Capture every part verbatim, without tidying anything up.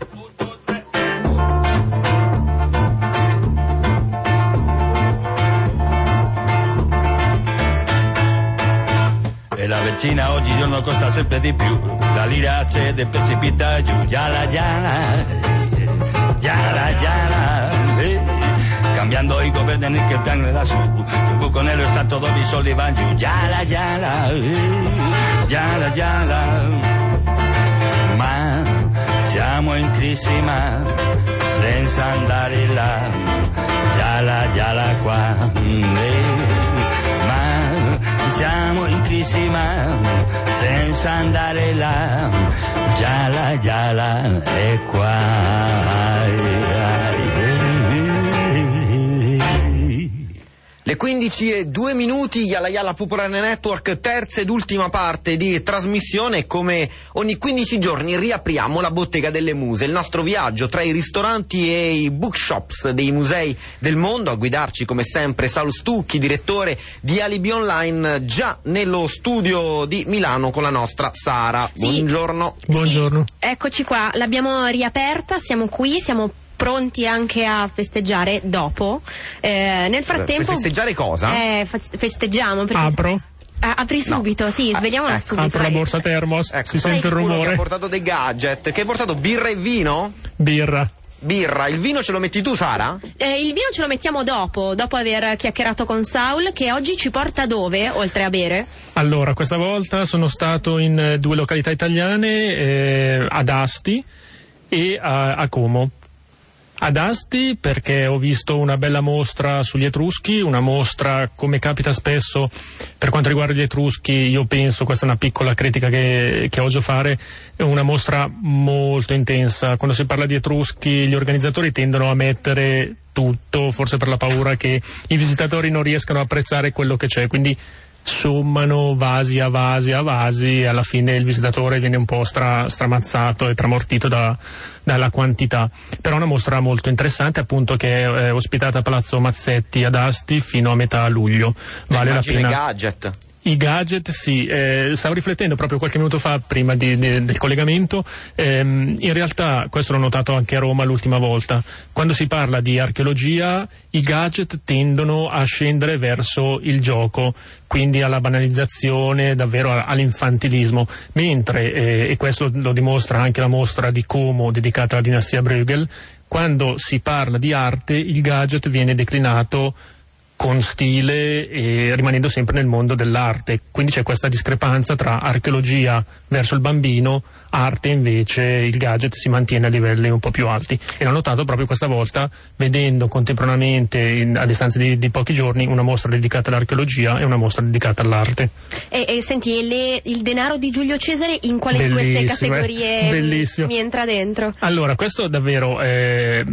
E la benzina oggigiorno costa sempre di più, la lira cede e precipita giù, yala yala, yala yala, eh. Cambiando i governi che piangono lassù, il buco nello stato dove i soldi vanno giù, yala yala, eh. Yala yala. Ma siamo in crisi ma senza andare là, yala yala qua, eh. Siamo in crisi ma senza andare là, gialla gialla è qua. Le quindici e due minuti, Yala Yala Popolare Network, terza ed ultima parte di trasmissione. Come ogni quindici giorni riapriamo la Bottega delle Muse, il nostro viaggio tra i ristoranti e i bookshops dei musei del mondo. A guidarci come sempre Saulo Stucchi, direttore di Alibi Online, già nello studio di Milano con la nostra Sara. Sì. Buongiorno. Buongiorno. Eccoci qua, l'abbiamo riaperta, siamo qui, siamo pronti anche a festeggiare dopo. Eh, nel frattempo. Festeggiare cosa? Eh, festeggiamo. Perché... Apro. Ah, apri subito, no. Sì, svegliamola ecco, subito. Apro la borsa termos, ecco, si sente il rumore. Che ha portato dei gadget. Che hai portato birra e vino? Birra. Birra, il vino ce lo metti tu, Sara? Eh, il vino ce lo mettiamo dopo, dopo aver chiacchierato con Saul, che oggi ci porta dove, oltre a bere? Allora, questa volta sono stato in due località italiane, eh, ad Asti e a, a Como. Ad Asti perché ho visto una bella mostra sugli Etruschi, una mostra, come capita spesso per quanto riguarda gli Etruschi, io penso, questa è una piccola critica che, che oso fare, è una mostra molto intensa. Quando si parla di Etruschi gli organizzatori tendono a mettere tutto, forse per la paura che i visitatori non riescano a apprezzare quello che c'è, quindi sommano vasi a vasi a vasi e alla fine il visitatore viene un po' stra, stramazzato e tramortito da, dalla quantità. Però è una mostra molto interessante, appunto, che è eh, ospitata a Palazzo Mazzetti ad Asti fino a metà luglio. Vale la pena. I gadget. I gadget, sì, eh, stavo riflettendo proprio qualche minuto fa, prima di, di, del collegamento, ehm, in realtà, questo l'ho notato anche a Roma l'ultima volta, quando si parla di archeologia i gadget tendono a scendere verso il gioco, quindi alla banalizzazione, davvero all'infantilismo, mentre, eh, e questo lo dimostra anche la mostra di Como dedicata alla dinastia Bruegel, quando si parla di arte il gadget viene declinato con stile e rimanendo sempre nel mondo dell'arte, quindi c'è questa discrepanza tra archeologia verso il bambino, arte invece il gadget si mantiene a livelli un po' più alti, e l'ho notato proprio questa volta vedendo contemporaneamente in, a distanza di, di pochi giorni una mostra dedicata all'archeologia e una mostra dedicata all'arte. E, e senti, le, il denaro di Giulio Cesare in quale Bellissimo, di queste categorie eh? Bellissimo. mi entra dentro? Allora, questo davvero eh,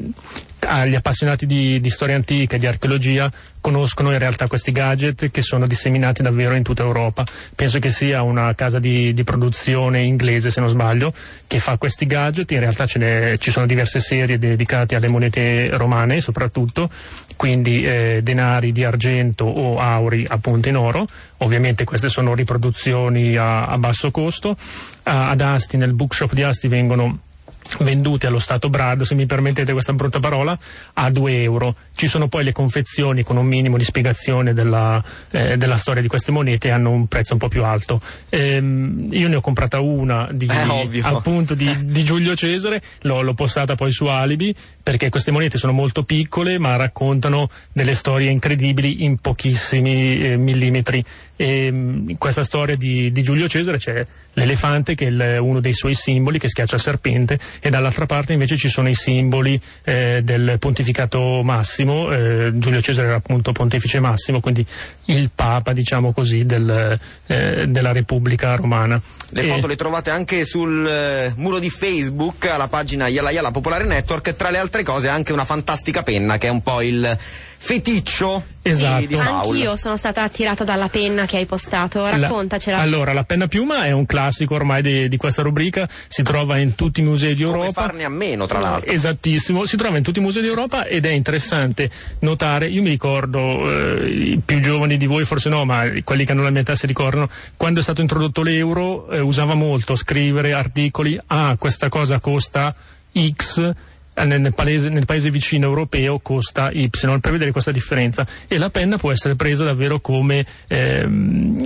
agli appassionati di, di storia antica e di archeologia conoscono in realtà questi gadget che sono disseminati davvero in tutta Europa. Penso che sia una casa di, di produzione inglese, se non sbaglio, che fa questi gadget. In realtà ce ne, ci sono diverse serie dedicate alle monete romane soprattutto, quindi eh, denari di argento o auri appunto in oro. Ovviamente queste sono riproduzioni a, a basso costo. A, ad Asti, nel bookshop di Asti, vengono venduti allo stato Brado, se mi permettete questa brutta parola, a due euro. Ci sono poi le confezioni con un minimo di spiegazione della, eh, della storia di queste monete, hanno un prezzo un po' più alto. Ehm, io ne ho comprata una di, eh, appunto di, di Giulio Cesare, l'ho, l'ho postata poi su Alibi, perché queste monete sono molto piccole ma raccontano delle storie incredibili in pochissimi eh, millimetri. E in questa storia di, di Giulio Cesare c'è l'elefante che è il, uno dei suoi simboli, che schiaccia il serpente, e dall'altra parte invece ci sono i simboli eh, del pontificato massimo. eh, Giulio Cesare era appunto pontefice massimo, quindi il papa, diciamo così, del, eh, della Repubblica Romana. Le e... foto le trovate anche sul eh, muro di Facebook, alla pagina Yala Yala Popolare Network. Tra le altre cose anche una fantastica penna che è un po' il feticcio. Esatto. di, di Saul. Anch'io sono stata attirata dalla penna che hai postato, raccontacela. La, allora, la penna piuma è un classico ormai di, di questa rubrica, si trova in tutti i musei di Europa. Come farne a meno, tra l'altro. Esattissimo, si trova in tutti i musei di Europa ed è interessante notare, io mi ricordo, eh, i più giovani di voi forse no, ma quelli che hanno la mia età si ricordano, quando è stato introdotto l'euro eh, usava molto scrivere articoli, ah, questa cosa costa X, nel paese, nel paese vicino europeo costa Y, per vedere questa differenza, e la penna può essere presa davvero come ehm,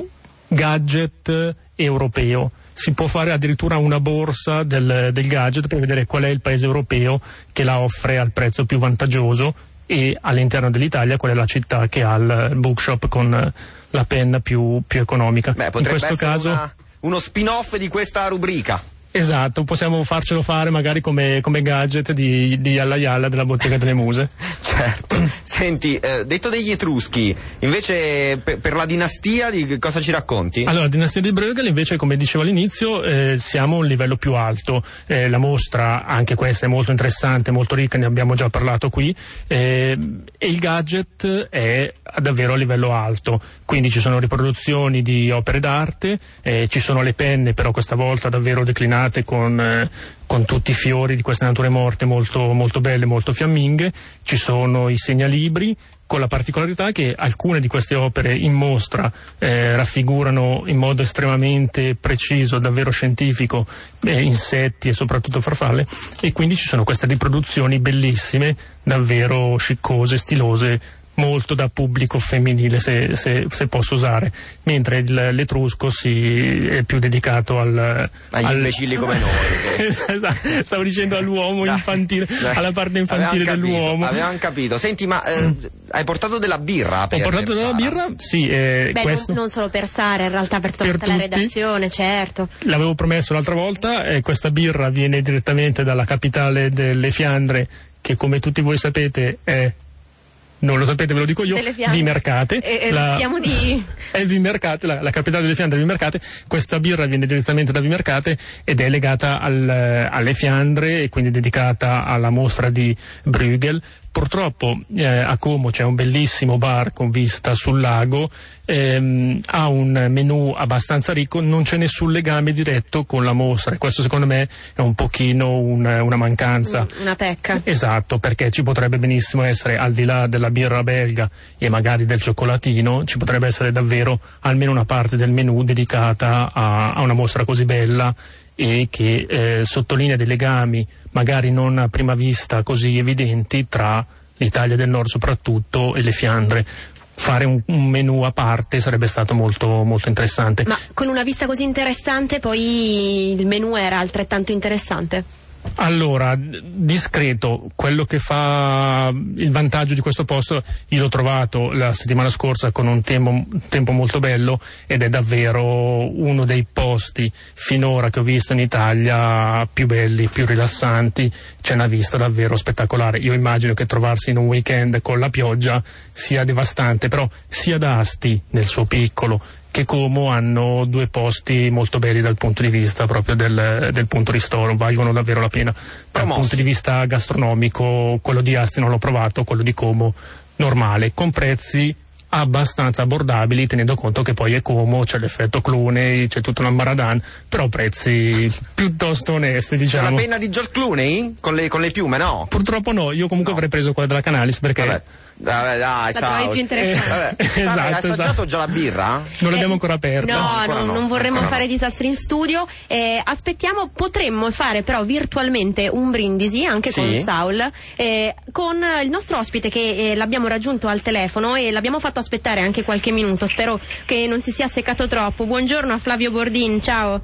gadget europeo. Si può fare addirittura una borsa del, del gadget per vedere qual è il paese europeo che la offre al prezzo più vantaggioso, e all'interno dell'Italia qual è la città che ha il bookshop con la penna più, più economica. Beh, potrebbe in questo essere caso una, uno spin-off di questa rubrica. Esatto, possiamo farcelo fare magari come, come gadget di, di Yalla Yalla della Bottega delle Muse. Certo. Senti, eh, detto degli Etruschi, invece per, per la dinastia di cosa ci racconti? Allora, la dinastia di Bruegel invece, come dicevo all'inizio, eh, siamo a un livello più alto. Eh, la mostra, anche questa, è molto interessante, molto ricca, ne abbiamo già parlato qui, eh, e il gadget è davvero a livello alto. Quindi ci sono riproduzioni di opere d'arte, eh, ci sono le penne, però questa volta davvero declinate con, eh, con tutti i fiori di queste nature morte molto, molto belle, molto fiamminghe. Ci sono i segnalibri, con la particolarità che alcune di queste opere in mostra eh, raffigurano in modo estremamente preciso, davvero scientifico, eh, insetti e soprattutto farfalle, e quindi ci sono queste riproduzioni bellissime, davvero sciccose, stilose, molto da pubblico femminile, se, se, se posso usare, mentre il, l'etrusco si è più dedicato al, agli al... imbecilli come noi. Esatto, stavo dicendo all'uomo infantile, Dai. alla parte infantile Avevamo dell'uomo. Capito, avevamo capito. Senti, ma eh, hai portato della birra? Per, Ho portato per della Sara? birra? Sì. Eh, Beh, questo... non, non solo per Sara, in realtà per tutta Per la tutti. redazione, certo. L'avevo promesso l'altra volta, eh, questa birra viene direttamente dalla capitale delle Fiandre, che come tutti voi sapete è, non lo sapete, ve lo dico io, Delle Fiandre. Vimercate. E, e la... rischiamo di... È Vimercate, la, la capitale delle Fiandre è Vimercate. Questa birra viene direttamente da Vimercate ed è legata al, alle Fiandre, e quindi dedicata alla mostra di Bruegel. Purtroppo eh, a Como c'è un bellissimo bar con vista sul lago, ehm, ha un menù abbastanza ricco, non c'è nessun legame diretto con la mostra, e questo secondo me è un pochino un, una mancanza. Una pecca. Esatto, perché ci potrebbe benissimo essere, al di là della birra belga e magari del cioccolatino, ci potrebbe essere davvero almeno una parte del menù dedicata a, a una mostra così bella e che eh, sottolinea dei legami magari non a prima vista così evidenti tra l'Italia del Nord soprattutto e le Fiandre. Fare un, un menù a parte sarebbe stato molto, molto interessante. Ma con una vista così interessante poi il menù era altrettanto interessante? Allora, discreto, quello che fa il vantaggio di questo posto, io l'ho trovato la settimana scorsa con un tempo, un tempo molto bello, ed è davvero uno dei posti finora che ho visto in Italia più belli, più rilassanti. C'è una vista davvero spettacolare. Io immagino che trovarsi in un weekend con la pioggia sia devastante, però sia da Asti nel suo piccolo che Como hanno due posti molto belli dal punto di vista proprio del, del punto ristoro, valgono davvero la pena. Dal Promosso. punto di vista gastronomico, quello di Asti non l'ho provato, quello di Como normale, con prezzi abbastanza abbordabili, tenendo conto che poi è Como, c'è l'effetto Clooney, c'è tutto un ambaradan, però prezzi piuttosto onesti, C'è diciamo. la penna di George Clooney? Con le, con le piume, no? Purtroppo no, io comunque No. avrei preso quella della Canalis perché Vabbè, vabbè dai, La trovavi Saul. più interessante. Vabbè, Sara, Esatto, hai assaggiato esatto. già la birra? non l'abbiamo ancora aperta. No, ancora non, no, non vorremmo ancora fare no. disastri in studio. Eh, aspettiamo, potremmo fare però virtualmente un brindisi anche Sì. con Saul, eh, con il nostro ospite che eh, l'abbiamo raggiunto al telefono e l'abbiamo fatto aspettare anche qualche minuto. Spero che non si sia seccato troppo. Buongiorno a Flavio Bordin, ciao.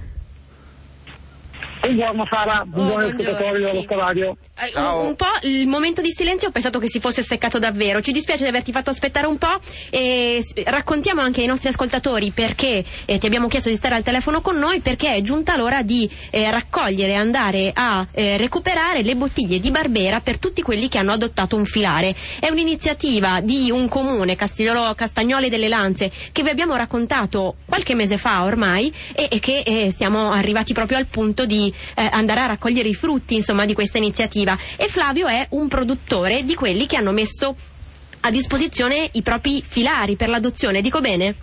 Buongiorno Sara, buongiorno Oh, ascoltatori dello sì. Staradio. Eh, Ciao. Un, un po' il momento di silenzio ho pensato che si fosse seccato davvero. Ci dispiace di averti fatto aspettare un po', e s- raccontiamo anche ai nostri ascoltatori perché eh, ti abbiamo chiesto di stare al telefono con noi, perché è giunta l'ora di eh, raccogliere e andare a eh, recuperare le bottiglie di Barbera per tutti quelli che hanno adottato un filare. È un'iniziativa di un comune, Castigliolo Castagnole delle Lanze, che vi abbiamo raccontato qualche mese fa ormai, e, e che eh, siamo arrivati proprio al punto di eh, andare a raccogliere i frutti, insomma, di questa iniziativa. E Flavio è un produttore di quelli che hanno messo a disposizione i propri filari per l'adozione, dico bene?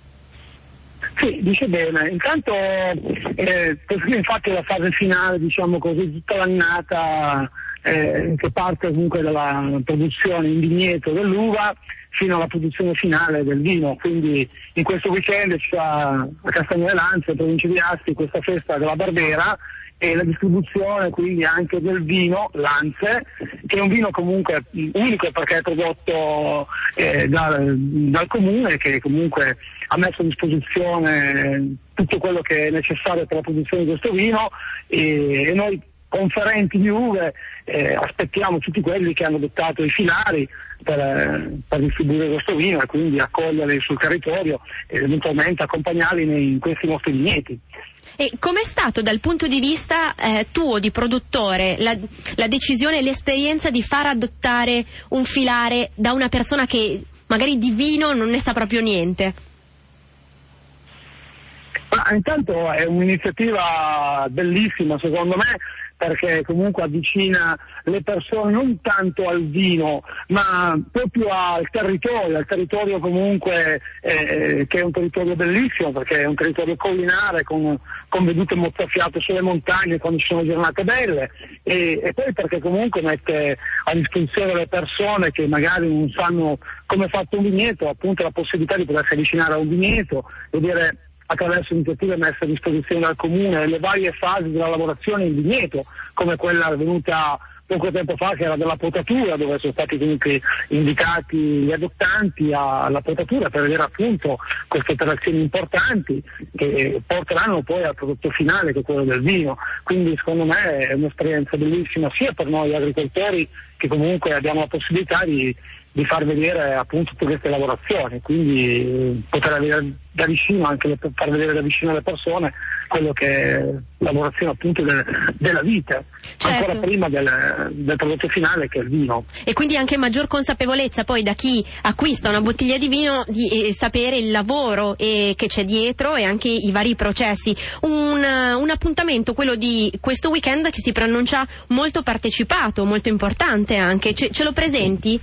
Sì, dice bene. Intanto eh, questa infatti è la fase finale, diciamo così, tutta l'annata eh, che parte comunque dalla produzione in vigneto dell'uva fino alla produzione finale del vino. Quindi in questo weekend ci sarà a Castagnole Lanze, in provincia di Asti, questa festa della Barbera, e la distribuzione quindi anche del vino Lanze, che è un vino comunque unico perché è prodotto eh, dal, dal comune, che comunque ha messo a disposizione tutto quello che è necessario per la produzione di questo vino, e, e noi conferenti di uve eh, aspettiamo tutti quelli che hanno adottato i filari per, per distribuire questo vino e quindi accoglierli sul territorio e eventualmente accompagnarli nei, in questi nostri vigneti. E com'è stato dal punto di vista eh, tuo di produttore la, la decisione e l'esperienza di far adottare un filare da una persona che magari di vino non ne sa proprio niente? Ma intanto è un'iniziativa bellissima secondo me, perché comunque avvicina le persone non tanto al vino, ma proprio al territorio, al territorio comunque eh, che è un territorio bellissimo, perché è un territorio collinare con, con vedute mozzafiato sulle montagne quando ci sono giornate belle, e, e poi perché comunque mette a disposizione delle persone che magari non sanno come è fatto un vigneto, appunto la possibilità di potersi avvicinare a un vigneto, vedere attraverso iniziative messe a disposizione dal comune le varie fasi della lavorazione in vigneto, come quella avvenuta poco tempo fa, che era della potatura, dove sono stati comunque invitati gli adottanti alla potatura per vedere appunto queste operazioni importanti che porteranno poi al prodotto finale, che è quello del vino. Quindi secondo me è un'esperienza bellissima sia per noi agricoltori, che comunque abbiamo la possibilità di di far vedere appunto tutte queste lavorazioni, quindi poter vedere da vicino, anche le, far vedere da vicino alle persone quello che è lavorazione appunto de, della vita, certo, ancora prima del, del prodotto finale, che è il vino. E quindi anche maggior consapevolezza poi da chi acquista una bottiglia di vino di eh, sapere il lavoro eh, che c'è dietro e anche i vari processi. Un, un appuntamento, quello di questo weekend, che si preannuncia molto partecipato, molto importante anche. Ce, ce lo presenti?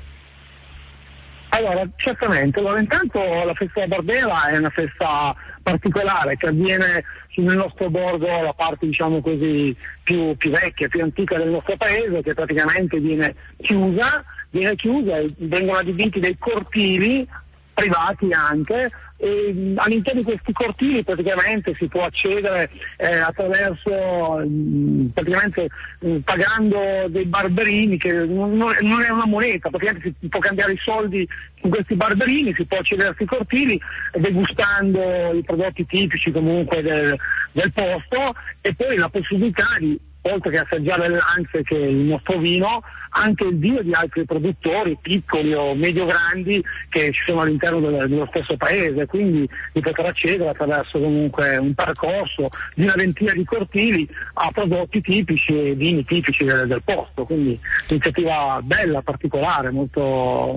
Allora, certamente. Allora, intanto la festa della Barbera è una festa particolare che avviene nel nostro borgo, la parte diciamo così più, più vecchia, più antica del nostro paese, che praticamente viene chiusa, viene chiusa e vengono adibiti dei cortili privati anche, e all'interno di questi cortili praticamente si può accedere eh, attraverso mh, praticamente mh, pagando dei barberini, che non, non è una moneta, praticamente si può cambiare i soldi in questi barberini, si può accedere a questi cortili degustando i prodotti tipici comunque del, del posto, e poi la possibilità di, oltre che assaggiare il Lanze, che è il nostro vino, anche il vino di altri produttori piccoli o medio-grandi che ci sono all'interno del, dello stesso paese, quindi di poter accedere attraverso comunque un percorso di una ventina di cortili a prodotti tipici e vini tipici del, del posto, quindi un'iniziativa bella, particolare, molto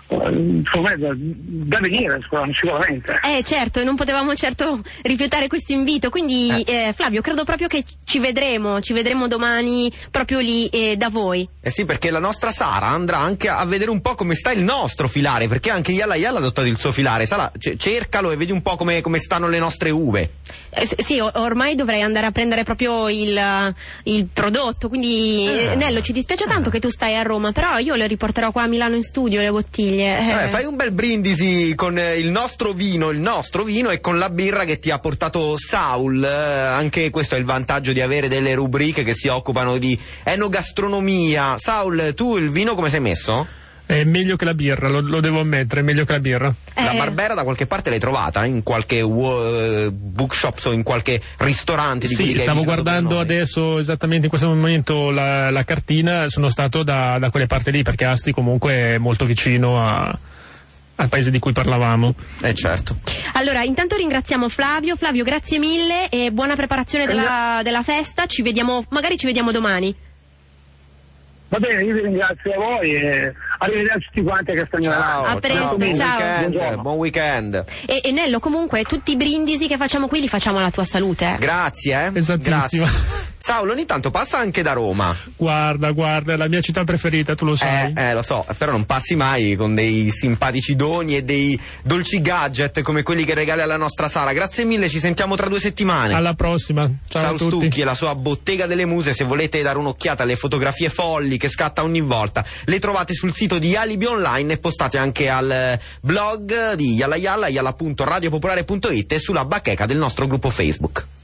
insomma da, da venire sicuramente. Eh certo, e non potevamo certo rifiutare questo invito, quindi eh. Eh, Flavio, credo proprio che ci vedremo, ci vedremo domani proprio lì eh, da voi. Eh sì, perché la nostra Sara andrà anche a vedere un po' come sta il nostro filare, perché anche Yalla Yalla ha adottato il suo filare. Sara, c- cercalo e vedi un po' come, come stanno le nostre uve. Eh, sì, ormai dovrei andare a prendere proprio il, il prodotto, quindi eh. Nello, ci dispiace tanto che tu stai a Roma, però io le riporterò qua a Milano in studio le bottiglie. Eh, fai un bel brindisi con il nostro vino, il nostro vino e con la birra che ti ha portato Saul. Eh, anche questo è il vantaggio di avere delle rubriche che si occupano di enogastronomia. Saul, tu il vino come sei messo? È meglio che la birra, lo, lo devo ammettere, è meglio che la birra. Eh. La Barbera da qualche parte l'hai trovata? In qualche uh, bookshops o in qualche ristorante? Di sì, che stavo guardando adesso esattamente in questo momento la, la cartina, sono stato da, da quelle parti lì, perché Asti comunque è molto vicino a, al paese di cui parlavamo. Eh certo. Allora, intanto ringraziamo Flavio. Flavio, grazie mille e buona preparazione della, della festa. Ci vediamo, magari ci vediamo domani. Va bene, io vi ringrazio a voi e arrivederci tutti quanti a Castagnola. Ciao, A presto, ciao. ciao. Buon weekend, buon weekend. E, e Nello, comunque tutti i brindisi che facciamo qui li facciamo alla tua salute. Eh? Grazie, eh. Esattissimo. Grazie. Saul, ogni tanto passa anche da Roma. Guarda, guarda, è la mia città preferita, tu lo sai. Eh, eh, lo so, però non passi mai con dei simpatici doni e dei dolci gadget come quelli che regali alla nostra Sara. Grazie mille, ci sentiamo tra due settimane. Alla prossima. Ciao Saul a tutti. Stucchi e la sua Bottega delle Muse. Se volete dare un'occhiata alle fotografie folli che scatta ogni volta, le trovate sul sito di Alibi Online e postate anche al blog di Yalla Yalla, yalla punto radiopopolare punto it e sulla bacheca del nostro gruppo Facebook.